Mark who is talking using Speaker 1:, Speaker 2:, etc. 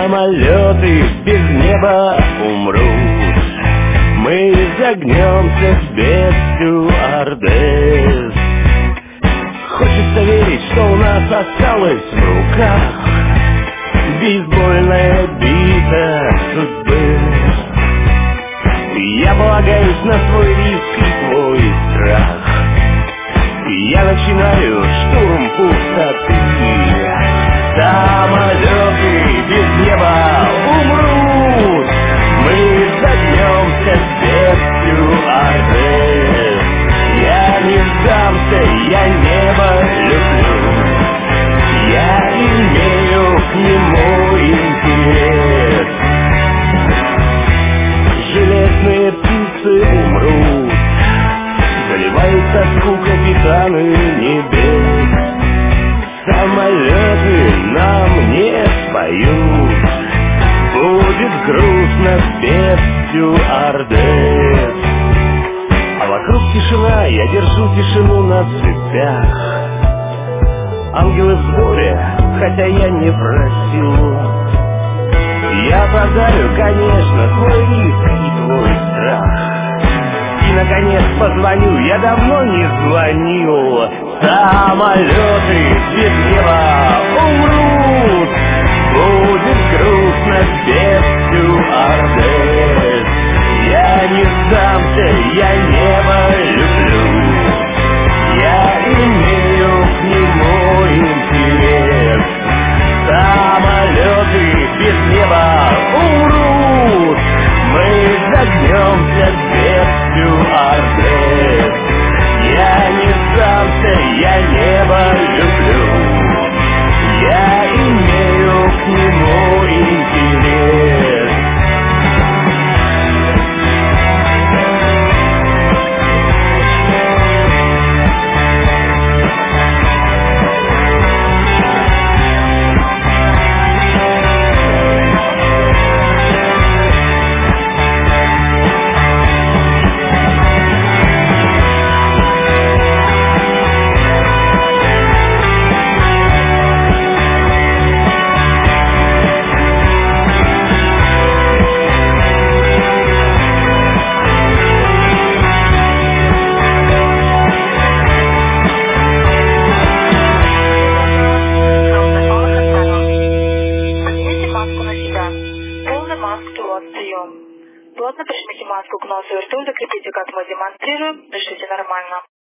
Speaker 1: Самолеты без неба умрут, мы загнемся без стюардесс. Хочется верить, что у нас осталось в руках бейсбольная бита судьбы. Я полагаюсь на свой риск и твой страх. Я начинаю штурм пустоты. Самолеты без неба умрут, мы загнемся без стюардесс. Я не сдамся, я небо люблю, я имею к нему интерес. Железные птицы умрут, заливают тоску капитаны небес. Самолеты нам не споют, будет грустно без стюардесс. А вокруг тишина, я держу тишину на цепях. Ангелы в сборе, хотя я не просил. Я оправдаю, конечно, свой риск и твой страх. И, наконец, позвоню, я давно не звонил. Самолеты без неба умрут, будет грустно без стюардесс. Я не сдамся, я небо люблю, я имею к нему интерес. Самолеты без неба умрут, мы загнемся без стюардесс. Я не сдамся, я небо люблю, я имею к нему интерес.
Speaker 2: Плотно прижмите маску к носу и рту, закрепите, как мы демонстрируем, дышите нормально.